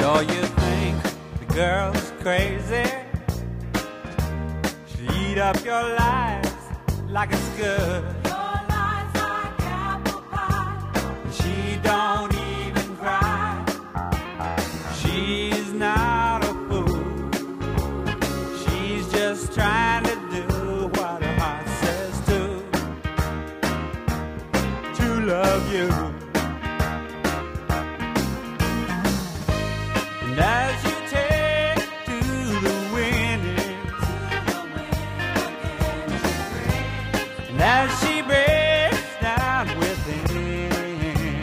know you think the girl's crazy. She'll eat up your life like it's good. Your life's like apple pie. She don't even cry. She's not a fool. She's just trying to do what her heart says to love you. And as you take to the winnings, and as she breaks down within,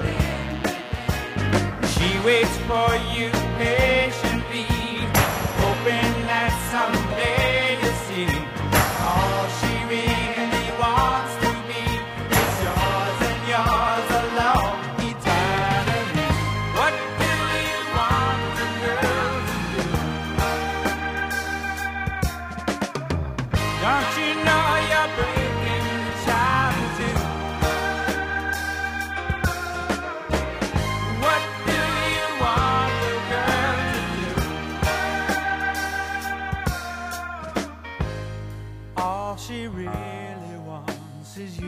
she waits for you patiently, hoping that someday you'll see all she really wants to be is yours and yours alone eternally. What do you want the girl to do? Don't you know you're breaking the child in two? What do you want the girl to do? All she really wants is you.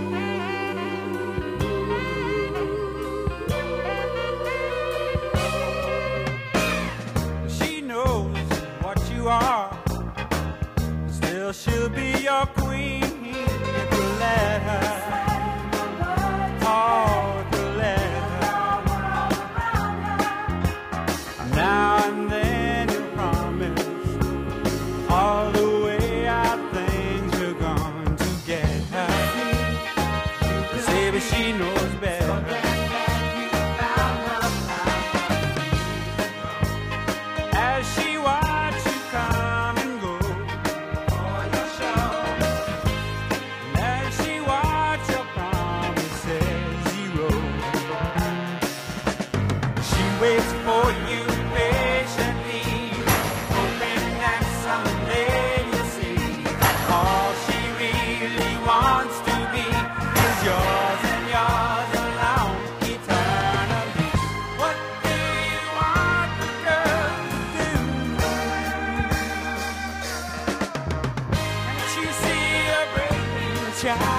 She knows what you are. Still, she'll be your queen if you let her. Oh, if you let her. Now and then you promise all the way out things you're going to get her. Say, but she knows better. As she watches you come and go, and as she watches your promises erode, she waits for you patiently, hoping that someday you'll see all she really wants to be is yours and yours alone eternally. What do you want the girl to do? Can't you see her breaking the child?